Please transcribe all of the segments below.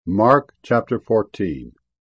Mark chapter 14.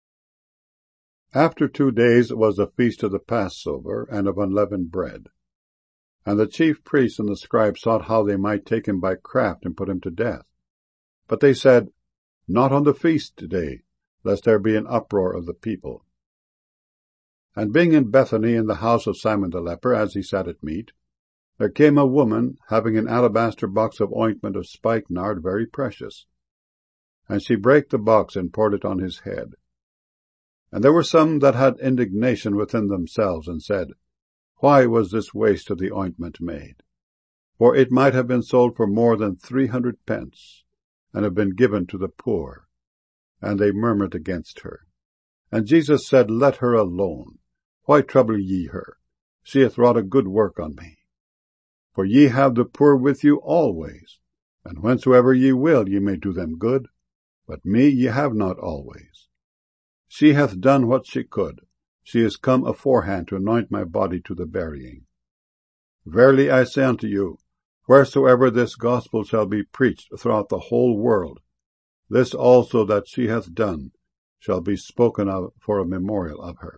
After 2 days was the feast of the Passover and of unleavened bread. And the chief priests and the scribes sought how they might take him by craft and put him to death. But they said, Not on the feast day, lest there be an uproar of the people. And being in Bethany in the house of Simon the leper, as he sat at meat, there came a woman having an alabaster box of ointment of spikenard very precious. And she brake the box and poured it on his head. And there were some that had indignation within themselves, and said, Why was this waste of the ointment made? For it might have been sold for more than 300 pence, and have been given to the poor. And they murmured against her. And Jesus said, Let her alone. Why trouble ye her? She hath wrought a good work on me. For ye have the poor with you always, and whensoever ye will ye may do them good. But me ye have not always. She hath done what she could. She is come aforehand to anoint my body to the burying. Verily I say unto you, wheresoever this gospel shall be preached throughout the whole world, this also that she hath done shall be spoken of for a memorial of her.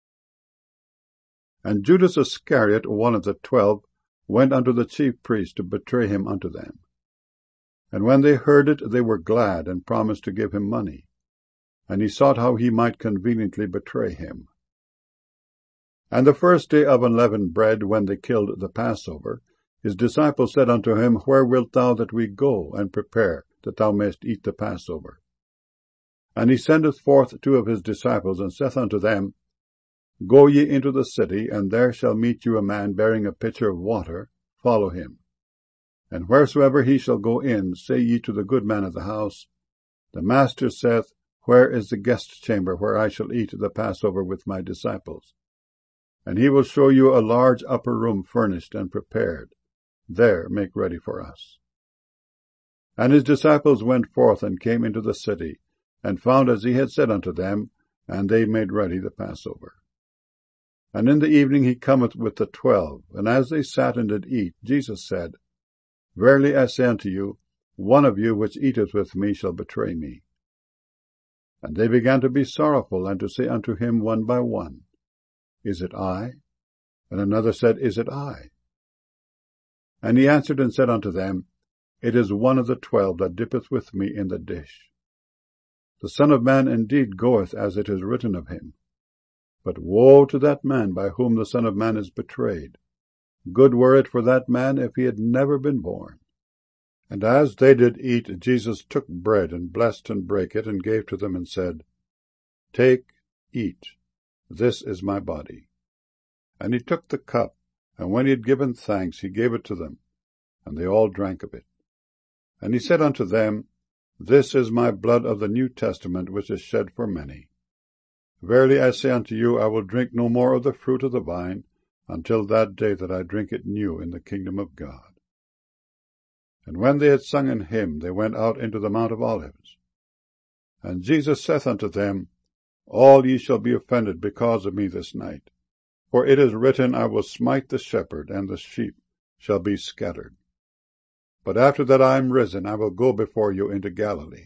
And Judas Iscariot, one of the 12, went unto the chief priests to betray him unto them. And when they heard it, they were glad, and promised to give him money. And he sought how he might conveniently betray him. And the first day of unleavened bread, when they killed the Passover, his disciples said unto him, Where wilt thou that we go and prepare, that thou mayest eat the Passover? And he sendeth forth 2 of his disciples, and saith unto them, Go ye into the city, and there shall meet you a man bearing a pitcher of water. Follow him. And wheresoever he shall go in, say ye to the good man of the house, The Master saith, Where is the guest chamber where I shall eat the Passover with my disciples? And he will show you a large upper room furnished and prepared. There make ready for us. And his disciples went forth and came into the city, and found as he had said unto them, and they made ready the Passover. And in the evening he cometh with the 12, and as they sat and did eat, Jesus said, Verily I say unto you, one of you which eateth with me shall betray me. And they began to be sorrowful, and to say unto him one by one, Is it I? And another said, Is it I? And he answered and said unto them, It is one of the 12 that dippeth with me in the dish. The Son of Man indeed goeth as it is written of him. But woe to that man by whom the Son of Man is betrayed. Good were it for that man if he had never been born. And as they did eat, Jesus took bread, and blessed and brake it, and gave to them, and said, Take, eat, this is my body. And he took the cup, and when he had given thanks, he gave it to them, and they all drank of it. And he said unto them, This is my blood of the New Testament, which is shed for many. Verily I say unto you, I will drink no more of the fruit of the vine, until that day that I drink it new in the kingdom of God. And when they had sung an hymn, they went out into the Mount of Olives. And Jesus saith unto them, All ye shall be offended because of me this night. For it is written, I will smite the shepherd, and the sheep shall be scattered. But after that I am risen, I will go before you into Galilee.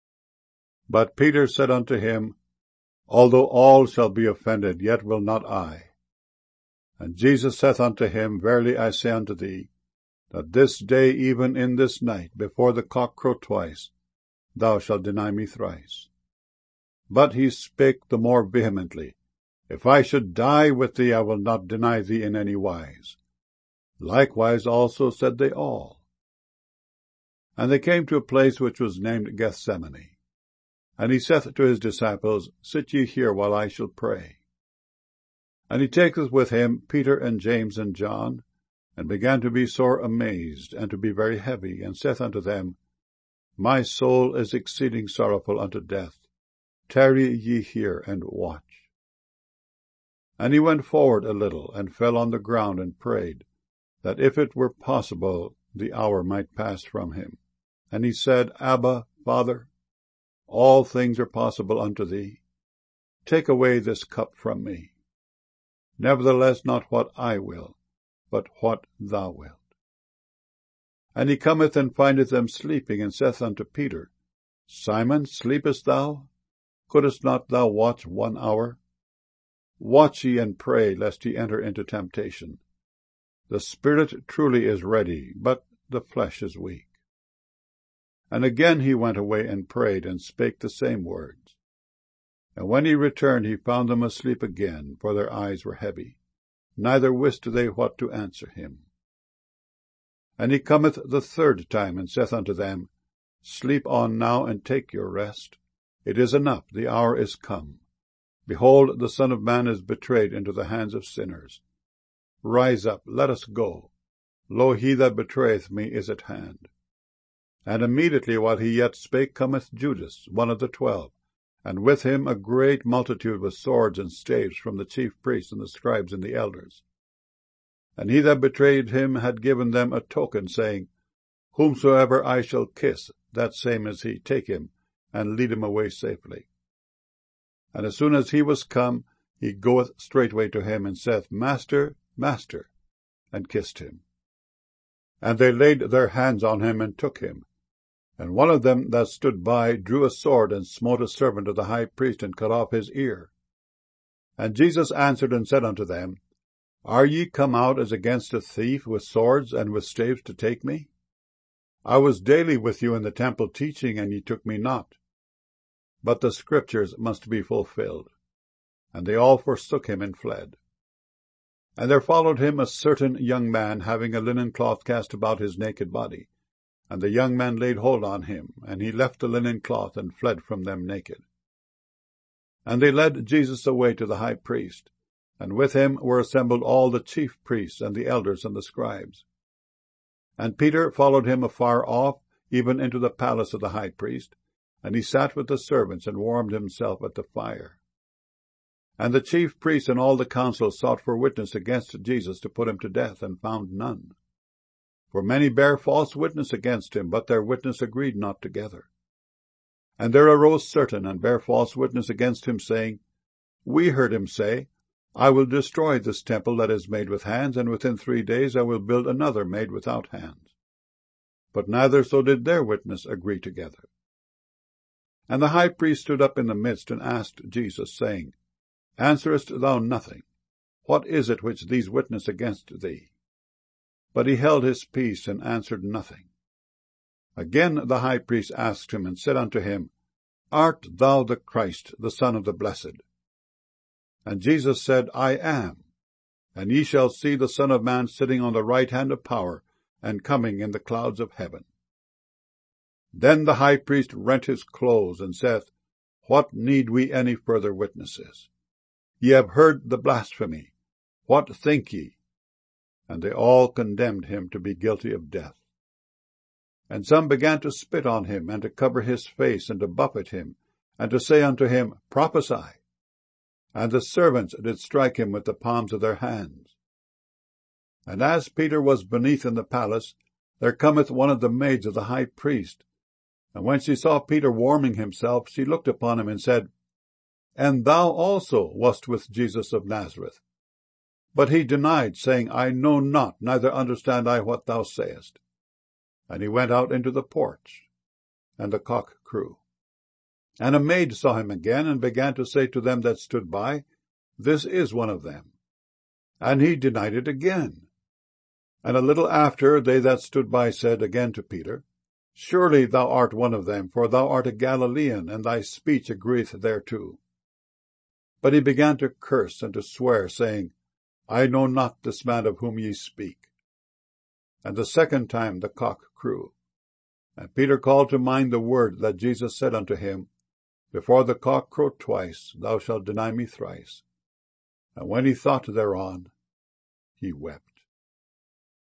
But Peter said unto him, Although all shall be offended, yet will not I. And Jesus saith unto him, Verily I say unto thee, that this day, even in this night, before the cock crow twice, thou shalt deny me thrice. But he spake the more vehemently, If I should die with thee, I will not deny thee in any wise. Likewise also said they all. And they came to a place which was named Gethsemane. And he saith to his disciples, Sit ye here while I shall pray. And he taketh with him Peter and James and John, and began to be sore amazed, and to be very heavy, and saith unto them, My soul is exceeding sorrowful unto death. Tarry ye here, and watch. And he went forward a little, and fell on the ground, and prayed, that if it were possible, the hour might pass from him. And he said, Abba, Father, all things are possible unto thee. Take away this cup from me. Nevertheless, not what I will, but what thou wilt. And he cometh and findeth them sleeping, and saith unto Peter, Simon, sleepest thou? Couldest not thou watch 1 hour? Watch ye and pray, lest ye enter into temptation. The spirit truly is ready, but the flesh is weak. And again he went away and prayed, and spake the same words. And when he returned, he found them asleep again, for their eyes were heavy, neither wist they what to answer him. And he cometh the third time, and saith unto them, Sleep on now, and take your rest. It is enough, the hour is come. Behold, the Son of Man is betrayed into the hands of sinners. Rise up, let us go. Lo, he that betrayeth me is at hand. And immediately while he yet spake cometh Judas, one of the 12, and with him a great multitude with swords and staves from the chief priests and the scribes and the elders. And he that betrayed him had given them a token, saying, Whomsoever I shall kiss, that same is he, take him, and lead him away safely. And as soon as he was come, he goeth straightway to him, and saith, Master, Master, and kissed him. And they laid their hands on him, and took him. And one of them that stood by drew a sword, and smote a servant of the high priest, and cut off his ear. And Jesus answered and said unto them, Are ye come out as against a thief with swords and with staves to take me? I was daily with you in the temple teaching, and ye took me not. But the scriptures must be fulfilled. And they all forsook him and fled. And there followed him a certain young man, having a linen cloth cast about his naked body. And the young man laid hold on him, and he left the linen cloth, and fled from them naked. And they led Jesus away to the high priest, and with him were assembled all the chief priests, and the elders, and the scribes. And Peter followed him afar off, even into the palace of the high priest, and he sat with the servants, and warmed himself at the fire. And the chief priests and all the council sought for witness against Jesus to put him to death, and found none. For many bare false witness against him, but their witness agreed not together. And there arose certain, and bare false witness against him, saying, We heard him say, I will destroy this temple that is made with hands, and within 3 days I will build another made without hands. But neither so did their witness agree together. And the high priest stood up in the midst, and asked Jesus, saying, Answerest thou nothing? What is it which these witness against thee? But he held his peace, and answered nothing. Again the high priest asked him, and said unto him, Art thou the Christ, the Son of the Blessed? And Jesus said, I am. And ye shall see the Son of Man sitting on the right hand of power, and coming in the clouds of heaven. Then the high priest rent his clothes, and saith, What need we any further witnesses? Ye have heard the blasphemy. What think ye? And they all condemned him to be guilty of death. And some began to spit on him, and to cover his face, and to buffet him, and to say unto him, Prophesy. And the servants did strike him with the palms of their hands. And as Peter was beneath in the palace, there cometh one of the maids of the high priest. And when she saw Peter warming himself, she looked upon him, and said, And thou also wast with Jesus of Nazareth. But he denied, saying, I know not, neither understand I what thou sayest. And he went out into the porch, and the cock crew. And a maid saw him again, and began to say to them that stood by, This is one of them. And he denied it again. And a little after, they that stood by said again to Peter, Surely thou art one of them, for thou art a Galilean, and thy speech agreeth thereto. But he began to curse and to swear, saying, I know not this man of whom ye speak. And the second time the cock crew. And Peter called to mind the word that Jesus said unto him, Before the cock crow twice, thou shalt deny me thrice. And when he thought thereon, he wept.